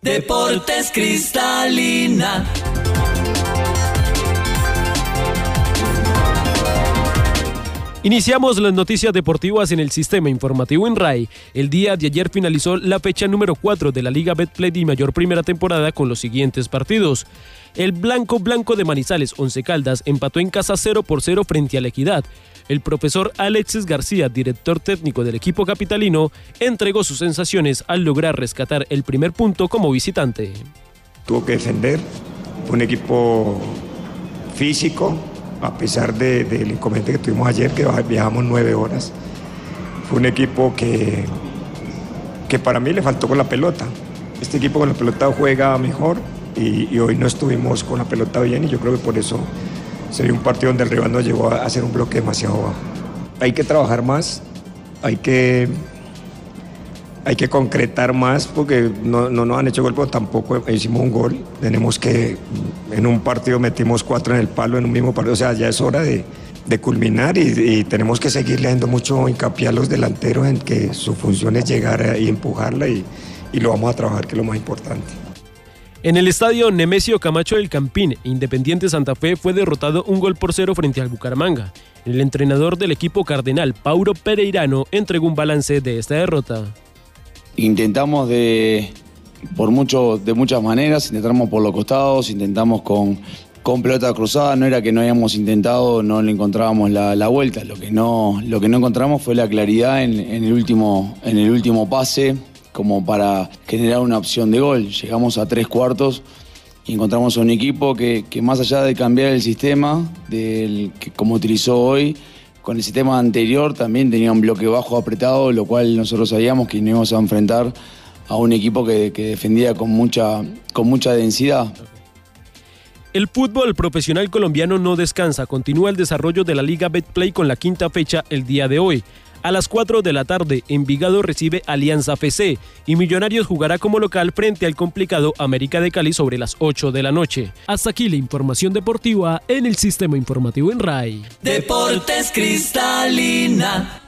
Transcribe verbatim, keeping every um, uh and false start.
Deportes Cristalina. Iniciamos las noticias deportivas en el sistema informativo en R A I. El día de ayer finalizó la fecha número cuatro de la Liga Betplay de Mayor Primera Temporada con los siguientes partidos. El Blanco Blanco de Manizales, Once Caldas, empató en casa cero por cero frente a La Equidad. El profesor Alexis García, director técnico del equipo capitalino, entregó sus sensaciones al lograr rescatar el primer punto como visitante. Tuvo que defender, fue un equipo físico, a pesar de, del inconveniente que tuvimos ayer, que viajamos nueve horas. Fue un equipo que, que para mí le faltó con la pelota. Este equipo con la pelota juega mejor y, y hoy no estuvimos con la pelota bien y yo creo que por eso se vio un partido donde el rival nos llevó a hacer un bloque demasiado bajo. Hay que trabajar más, hay que, hay que concretar más porque no, no nos han hecho gol, pero tampoco hicimos un gol. Tenemos que, en un partido metimos cuatro en el palo en un mismo partido, o sea, ya es hora de, de culminar y, y tenemos que seguirle dando mucho hincapié a los delanteros en que su función es llegar y empujarla y, y lo vamos a trabajar, que es lo más importante. En el estadio Nemesio Camacho del Campín, Independiente Santa Fe fue derrotado un gol por cero frente al Bucaramanga. El entrenador del equipo cardenal, Paulo Pereirano, entregó un balance de esta derrota. Intentamos de, por mucho, de muchas maneras, intentamos por los costados, intentamos con, con pelota cruzada, no era que no hayamos intentado, no le encontrábamos la, la vuelta, lo que, no, lo que no encontramos fue la claridad en, en, el último, en el último pase, como para generar una opción de gol. Llegamos a tres cuartos y encontramos a un equipo que, que más allá de cambiar el sistema, del, que, como utilizó hoy, con el sistema anterior también tenía un bloque bajo apretado, lo cual nosotros sabíamos que nos íbamos a enfrentar a un equipo que, que defendía con mucha, con mucha densidad. El fútbol profesional colombiano no descansa, continúa el desarrollo de la Liga Betplay con la quinta fecha el día de hoy. A las cuatro de la tarde, Envigado recibe Alianza F C y Millonarios jugará como local frente al complicado América de Cali sobre las ocho de la noche. Hasta aquí la información deportiva en el sistema informativo en R A I. Deportes Cristalina.